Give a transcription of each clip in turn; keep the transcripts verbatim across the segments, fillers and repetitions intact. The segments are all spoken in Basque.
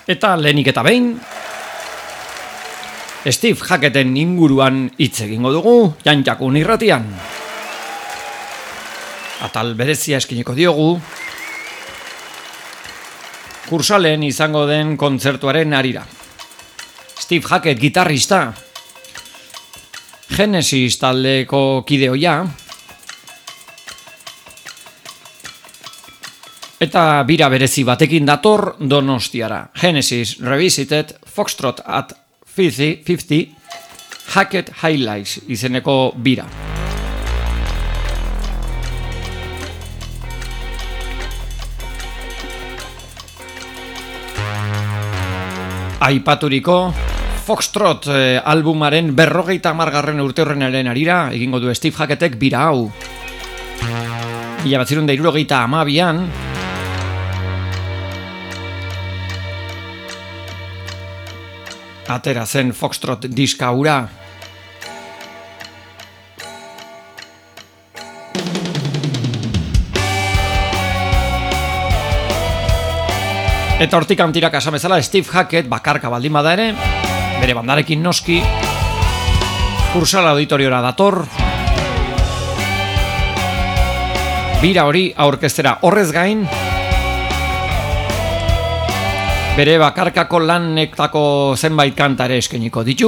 Eta lehenik eta behin Steve Hacketen inguruan hitz egingo dugu Jantjakun irratian. Atal berezia eskiniko diogu Kursalen izango den kontzertuaren harira. Steve Hackett gitarrista, Genesis taldeko kideoia, eta bira berezi batekin dator Donostiara. Genesis Revisited Foxtrot at fifty Hackett Highlights izeneko bira. Aipaturiko Foxtrot eh, albumaren berrogeita hamargarren urte horrenaren harira egingo du Steve Hackettek bira hau. Mila batzirun da hirurogeita hamabian atera zen Foxtrot diska hura. Eta hortik antirak asamezala Steve Hackett bakarka baldin bada ere, bere bandarekin noski, Kursal auditoriora dator, bira hori aurkeztera. Horrez gain, bere bakarkako lanektako zenbait kantare eskeniko ditu.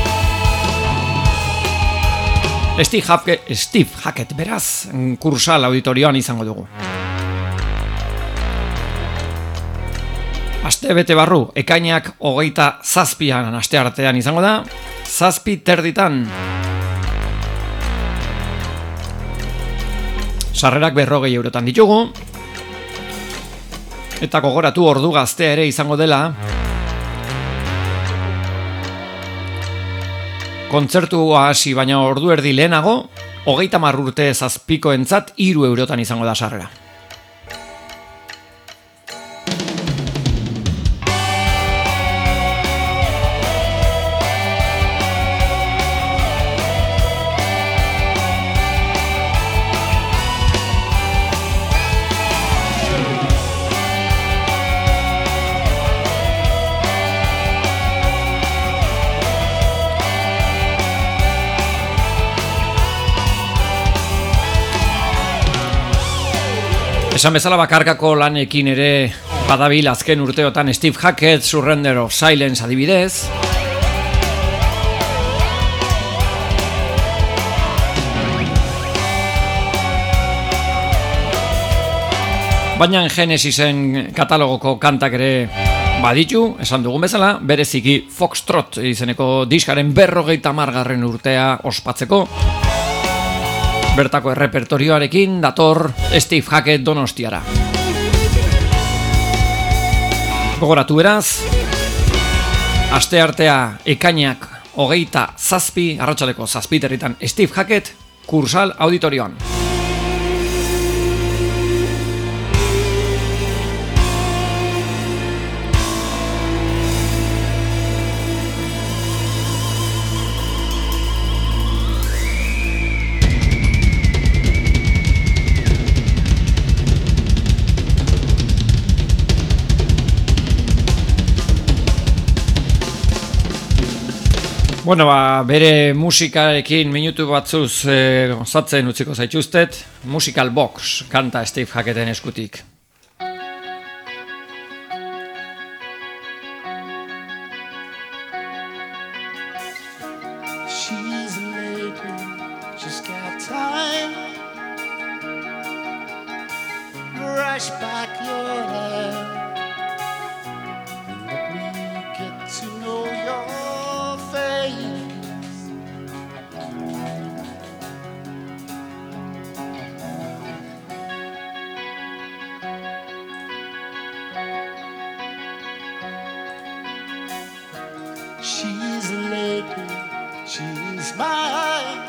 Steve Hackett, Steve Hackett beraz, Kursal auditorioan izango dugu. Aste bete barru, ekainak hogeita zazpian aste artean izango da, zazpi terditan. Sarrerak berrogei eurotan ditugu, eta gogoratu ordu gaztea ere izango dela. Kontzertua hasi baina ordu erdi lehenago, hogeita hamar urte zazpikoentzat hiru eurotan izango da sarrera. Esan bezala bakarkako lanekin ere badabil azken urteotan Steve Hackett, Surrender of Silence adibidez. Baina Genesisen katalogoko kantak ere baditu, esan dugun bezala, bereziki Foxtrot izeneko diskaren berrogeita hamargarren urtea ospatzeko. Bertako errepertorioarekin dator Steve Hackett Donostiara. Gogoratu beraz, aste artea ekainak hogeita zazpi, arratsaldeko zazpiterritan Steve Hackett Kursal auditorioan. Bueno, ba, bere musikarekin minutu batzuz eh, gozatzen utziko zaituztet, Musical Box kanta Steve Hacketten eskutik. She's a lady, she's got time. Brush back your hair and let me get to know your face. She's a lady, she's mine.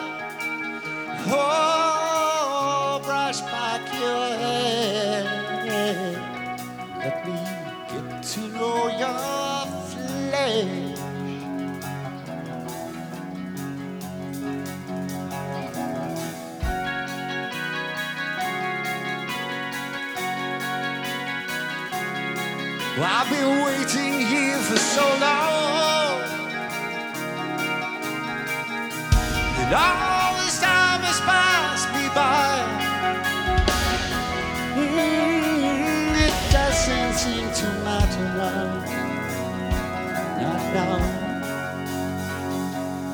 Oh, brush back your hair. Let me get to know your flesh. I've been waiting here for so long, and all this time has passed me by. Mm, it doesn't seem to matter now, not now.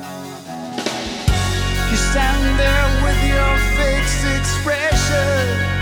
You stand there with your fixed expression,